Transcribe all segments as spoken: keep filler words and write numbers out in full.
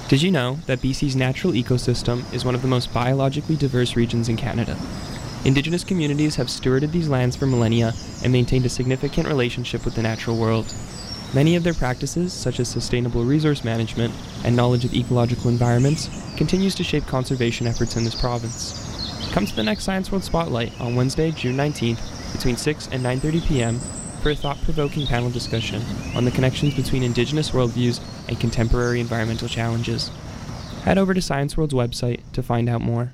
Did you know that B C's natural ecosystem is one of the most biologically diverse regions in Canada? Indigenous communities have stewarded these lands for millennia and maintained a significant relationship with the natural world. Many of their practices, such as sustainable resource management and knowledge of ecological environments, continues to shape conservation efforts in this province. Come to the next Science World Spotlight on Wednesday, June nineteenth, between six and nine thirty p.m. for a thought-provoking panel discussion on the connections between Indigenous worldviews and contemporary environmental challenges. Head over to Science World's website to find out more.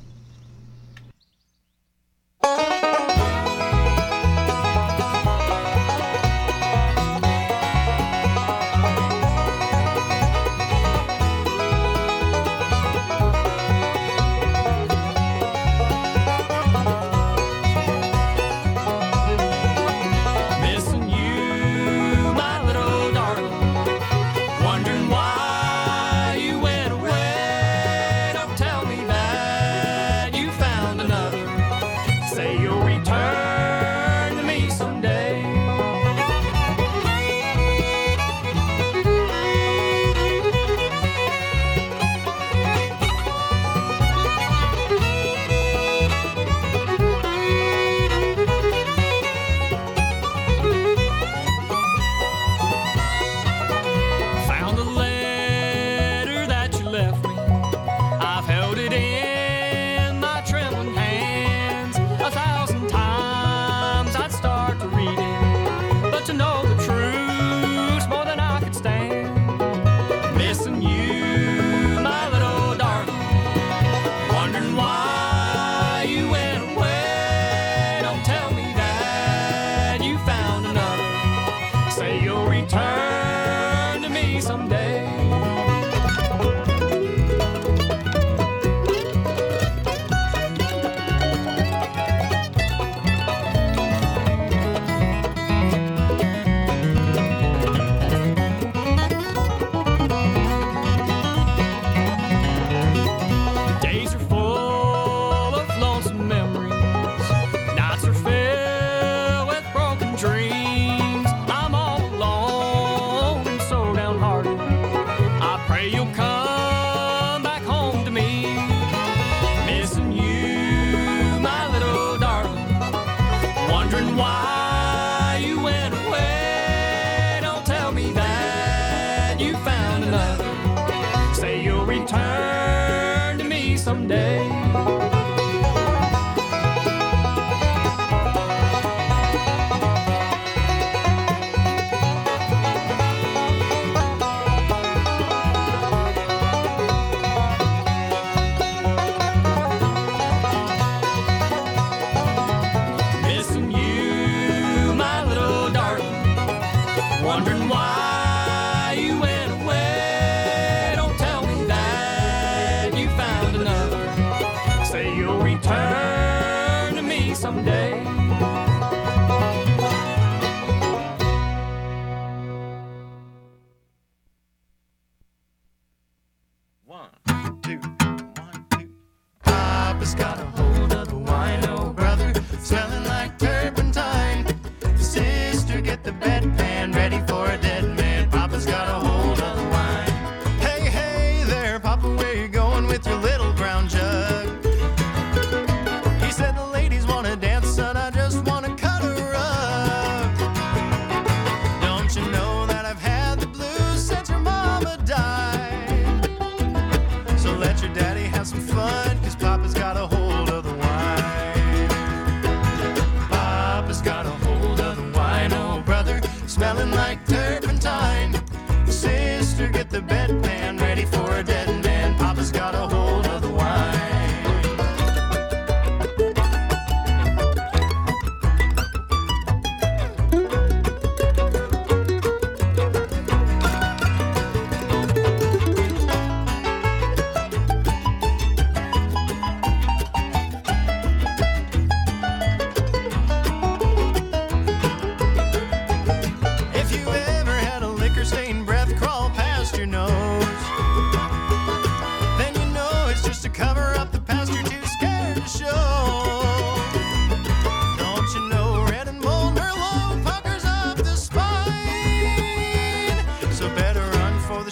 If you ever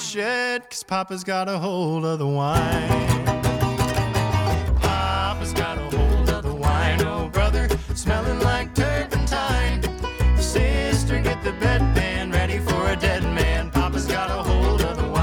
shed, 'cause Papa's got a hold of the wine. Papa's got a hold of the wine, oh brother, smelling like turpentine. Sister, get the bedpan ready for a dead man. Papa's got a hold of the wine.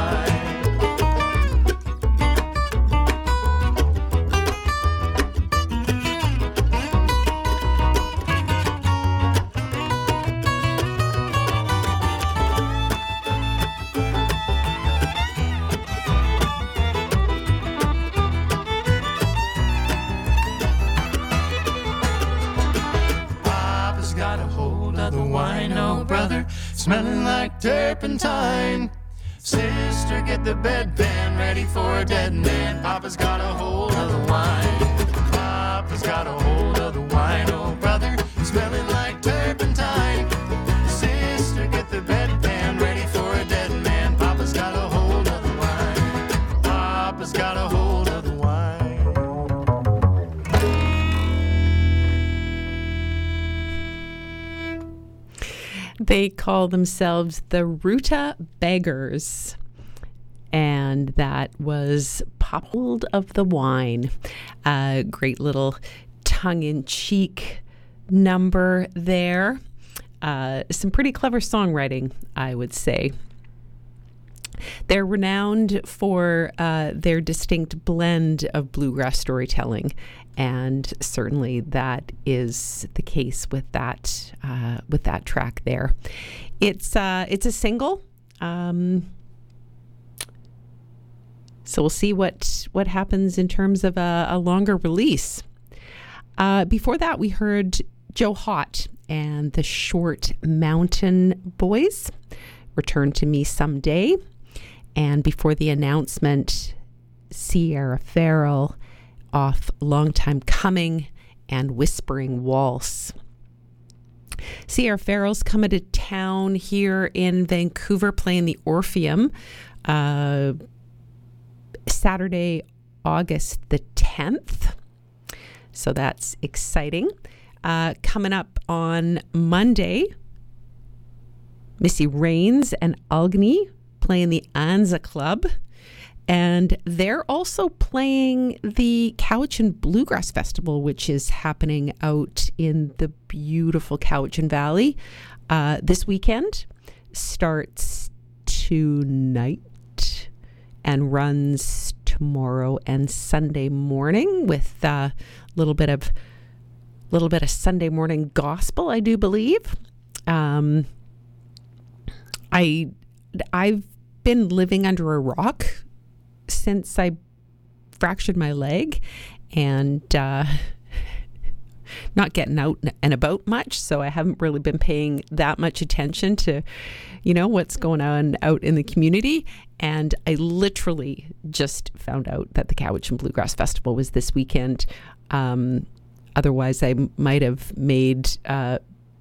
Smelling like turpentine. Sister, get the bedpan ready for a dead man. Papa's got a hold of the wine. Papa's got a hold of the wine, oh brother, smelling like turpentine. Sister, get the bedpan ready for a dead man. Papa's got a hold of the wine. Papa's got a hold of the wine. They call themselves the Ruta Beggars, and that was Papa Hold of the Wine. A great little tongue-in-cheek number there. Uh, some pretty clever songwriting, I would say. They're renowned for uh, their distinct blend of bluegrass storytelling, and certainly that is the case with that uh, with that track there. It's uh, it's a single, um, so we'll see what what happens in terms of a, a longer release. Uh, before that, we heard Joe Hott and the Short Mountain Boys, Return to Me Someday. And before the announcement, Sierra Farrell off Long Time Coming and Whispering Waltz. Sierra Farrell's coming to town here in Vancouver, playing the Orpheum uh, Saturday, August the tenth. So that's exciting. Uh, coming up on Monday, Missy Raines and Algany playing the Anza Club, and they're also playing the Cowichan Bluegrass Festival, which is happening out in the beautiful Cowichan Valley uh, this weekend. Starts tonight and runs tomorrow and Sunday morning with a uh, little bit of little bit of Sunday morning gospel, I do believe. Um, I I've been living under a rock since I fractured my leg, and uh, not getting out and about much, so I haven't really been paying that much attention to, you know, what's going on out in the community. And I literally just found out that the Cowichan Bluegrass Festival was this weekend. Um, otherwise, I might have made uh,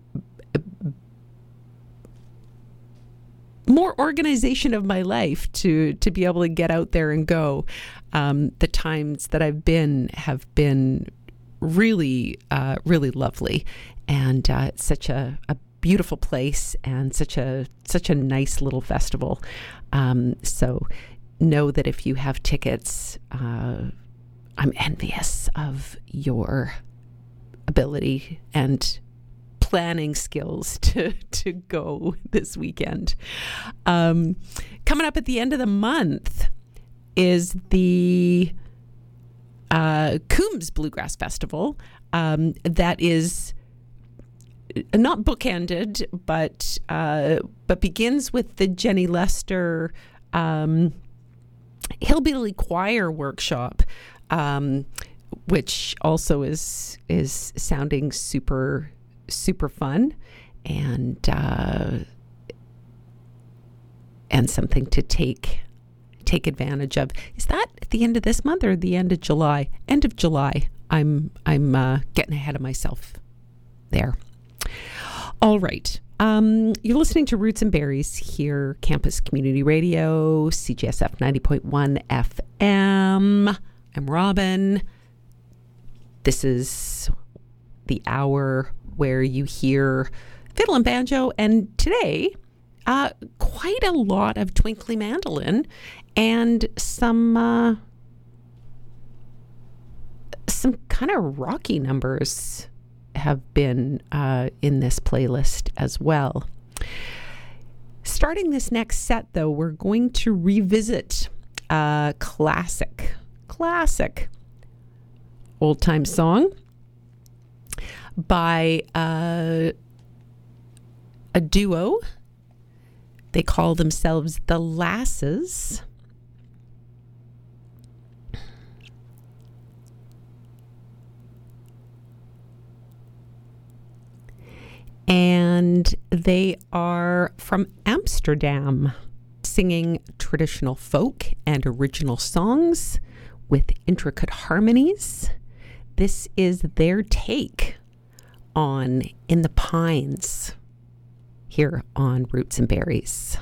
more organization of my life to to be able to get out there and go. Um, the times that I've been have been really, uh, really lovely, and uh, it's such a, a beautiful place and such a such a nice little festival. Um, so know that if you have tickets, uh, I'm envious of your ability and planning skills to to go this weekend. Um, coming up at the end of the month is the uh, Coombs Bluegrass Festival. Um, that is not bookended, but uh, but begins with the Jenny Lester um, Hillbilly Choir Workshop, um, which also is is sounding super. super fun and uh, and something to take take advantage of. Is that at the end of this month or the end of July? End of July. I'm I'm uh, getting ahead of myself there. All right. Um, you're listening to Roots and Berries here, Campus Community Radio, C J S F ninety point one F M. I'm Robin. This is the hour where you hear fiddle and banjo, and today uh, quite a lot of twinkly mandolin and some uh, some kind of rocky numbers have been uh, in this playlist as well. Starting this next set, though, we're going to revisit a classic, classic old-time song by uh, a duo. They call themselves the Lasses. And they are from Amsterdam, singing traditional folk and original songs with intricate harmonies. This is their take on In the Pines here on Roots and Berries.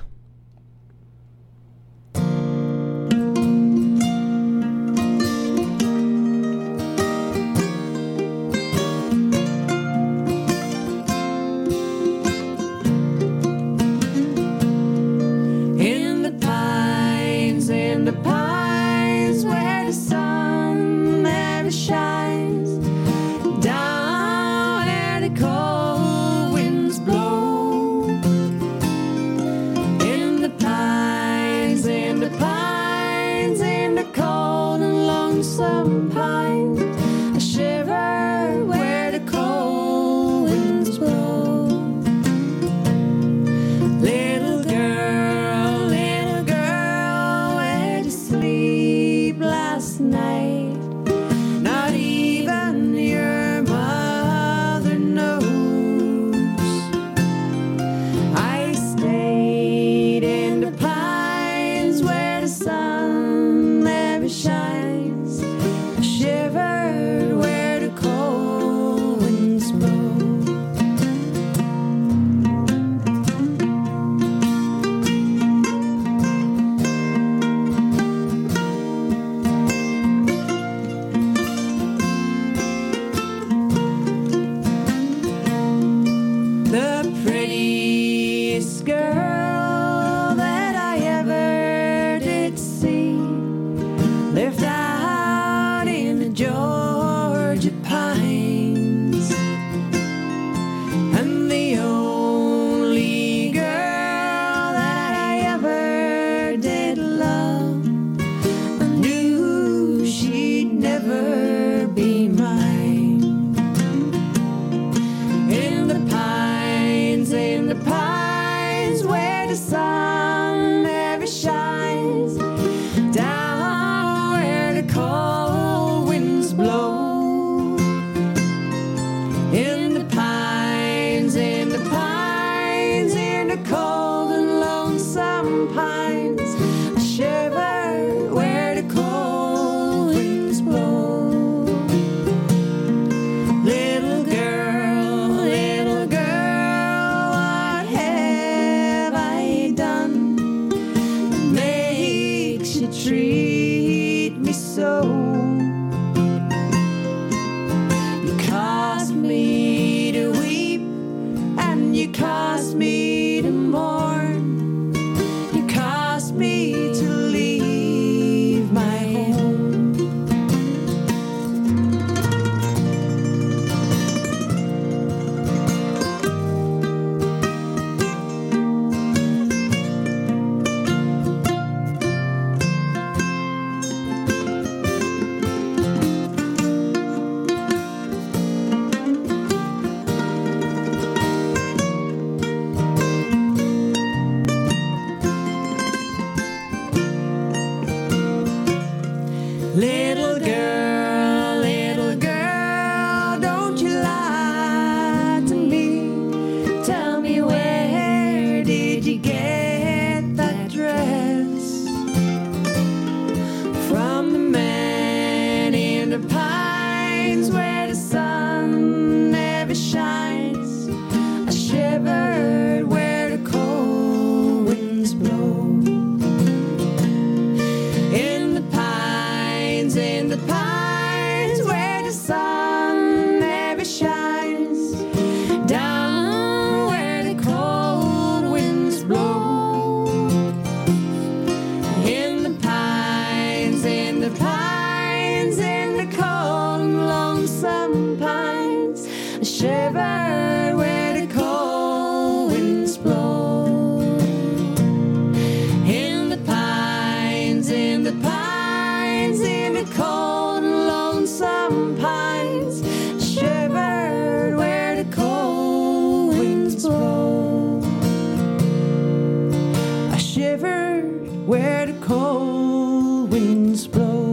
where the cold winds blow.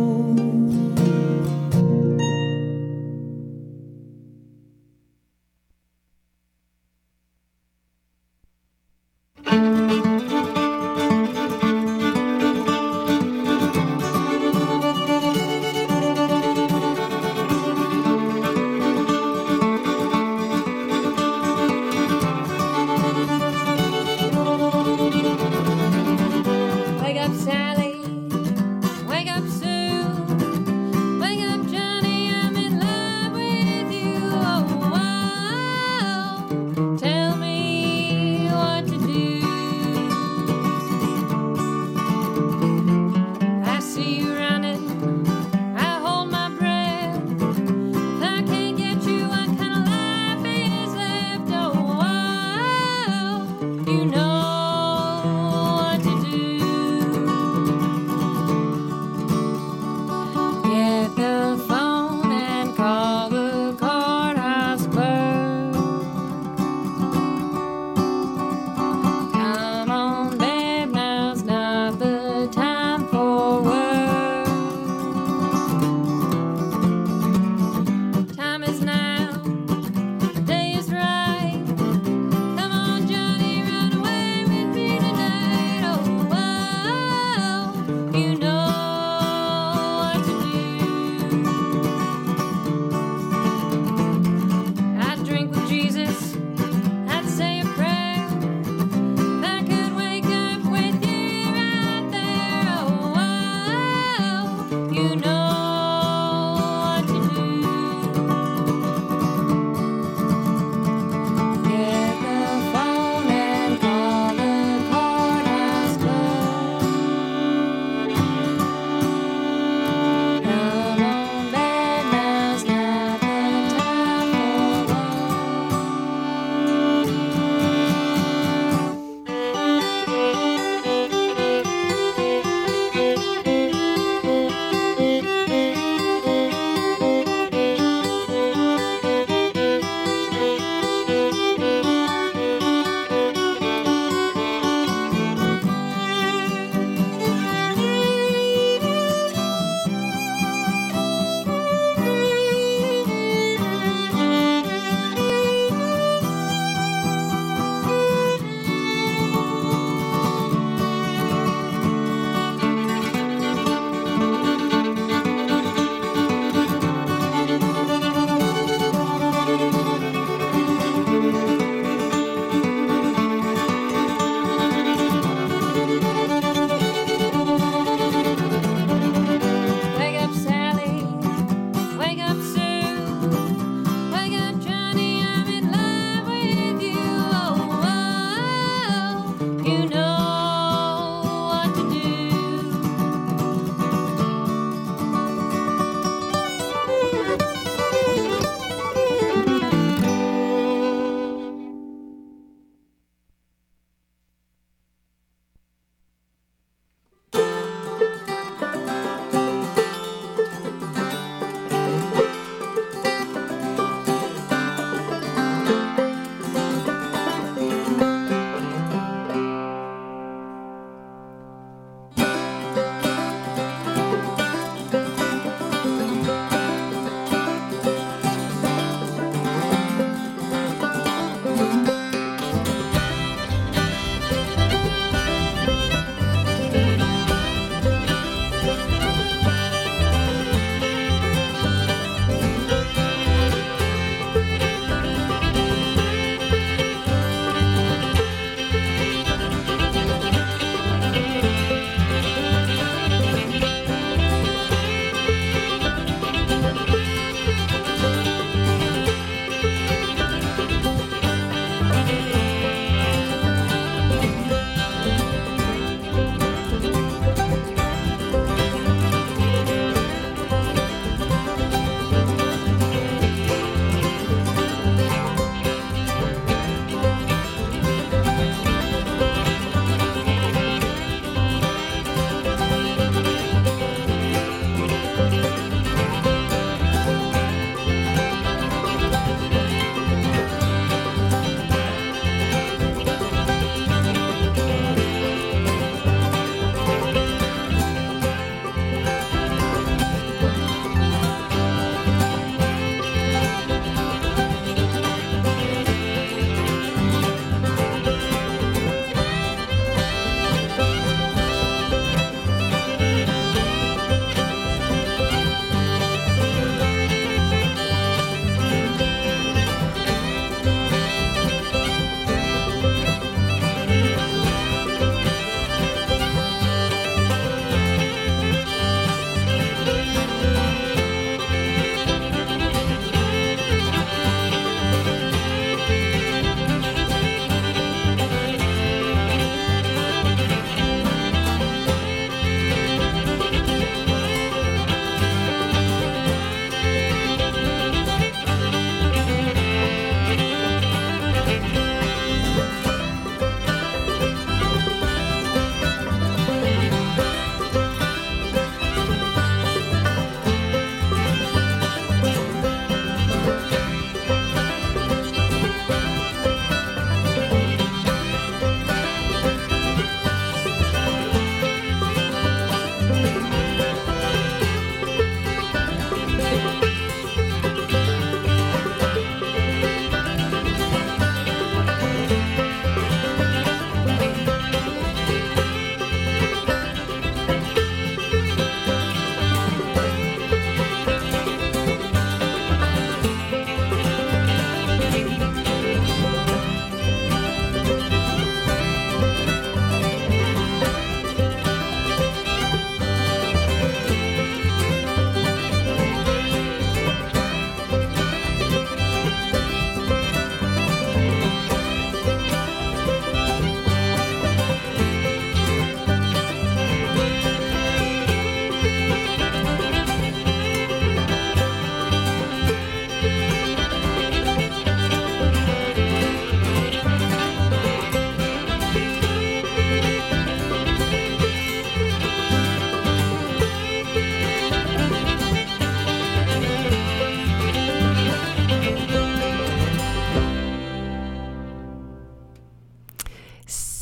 Wake up, Sally. Wake up, Sue. Wake up, Johnny. I'm in love with you. Oh, wow. Tell me what to do. I see you running. I hold my breath. If I can't get you, what kind of life is left? Oh, wow. You know what to do. Get the phone and call the courthouse clerk.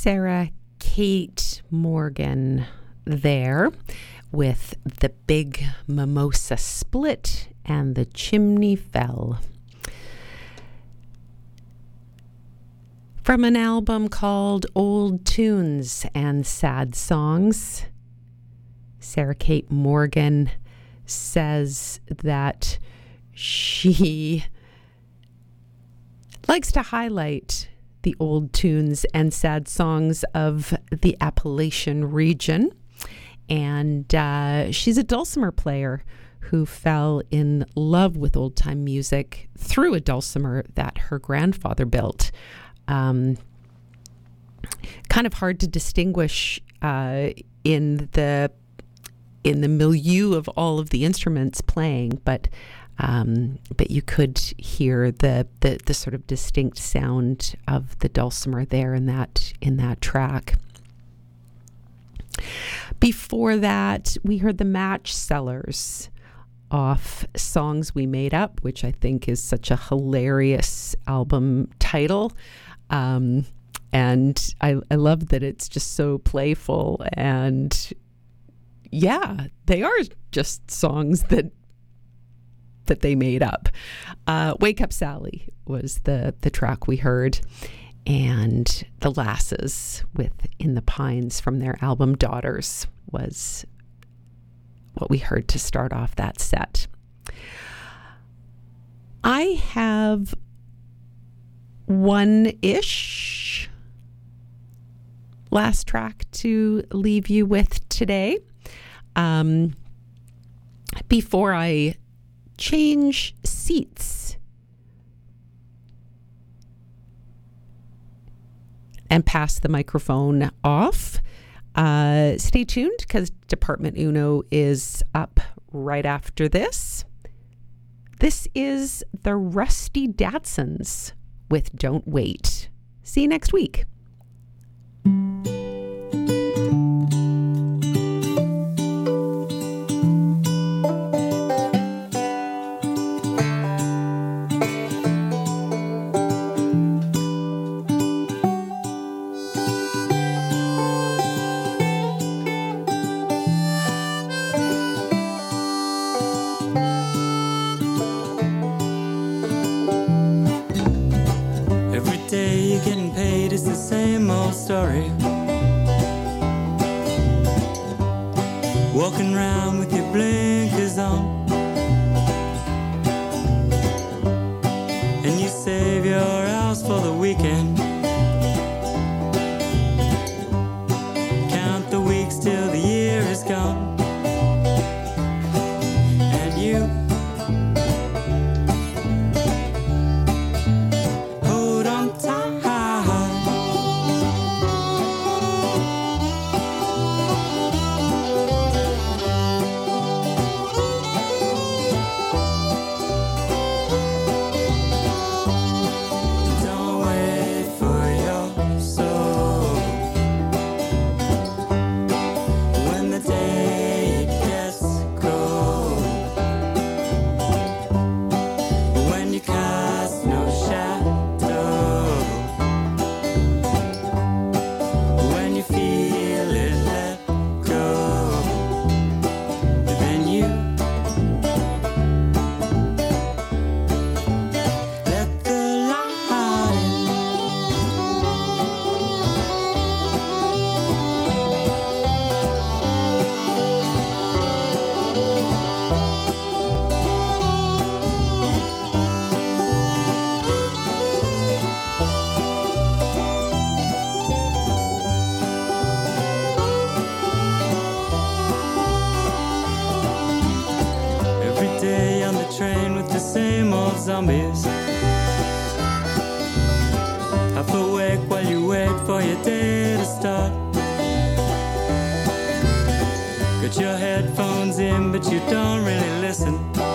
Sarah Kate Morgan there with The Big Mimosa Split and The Chimney Fell. From an album called Old Tunes and Sad Songs, Sarah Kate Morgan says that she likes to highlight the old tunes and sad songs of the Appalachian region. And uh, she's a dulcimer player who fell in love with old-time music through a dulcimer that her grandfather built. Um, kind of hard to distinguish uh, in the in the milieu of all of the instruments playing, but um, but you could hear the, the the sort of distinct sound of the dulcimer there in that in that track. Before that, we heard the Match Sellers off Songs We Made Up, which I think is such a hilarious album title. Um, and I, I love that it's just so playful. And yeah, they are just songs that that they made up. Uh, Wake Up Sally was the, the track we heard. And The Lasses with In the Pines from their album Daughters was what we heard to start off that set. I have one-ish last track to leave you with today. Um, before I change seats and pass the microphone off, uh, stay tuned because Department Uno is up right after this. This is the Rusty Datsons with Don't Wait. See you next week. Story. Walking around with your blinkers on, and you save your house for the weekend. Count the weeks till the year is gone, and you hold on tight. Zombies. Half awake while you wait for your day to start. Got your headphones in, but you don't really listen.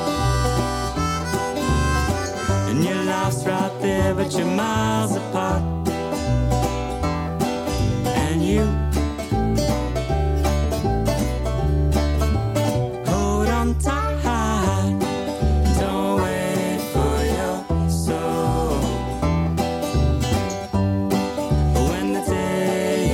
And your laugh's right there, but you're miles apart. And you hold on tight. When the day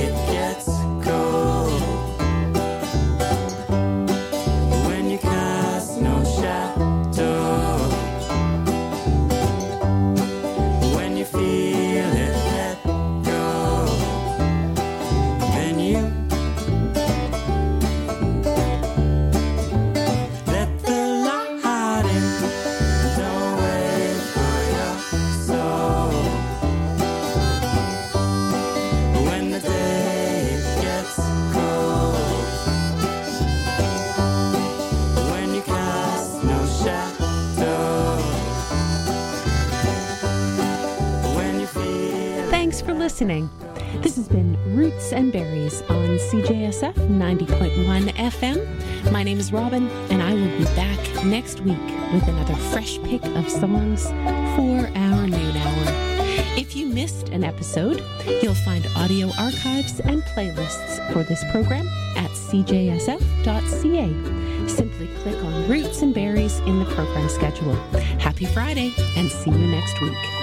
for listening. This has been Roots and Berries on C J S F ninety point one F M. My name is Robin, and I will be back next week with another fresh pick of songs for our noon hour. If you missed an episode, you'll find audio archives and playlists for this program at c j s f dot c a. Simply click on Roots and Berries in the program schedule. Happy Friday, and see you next week.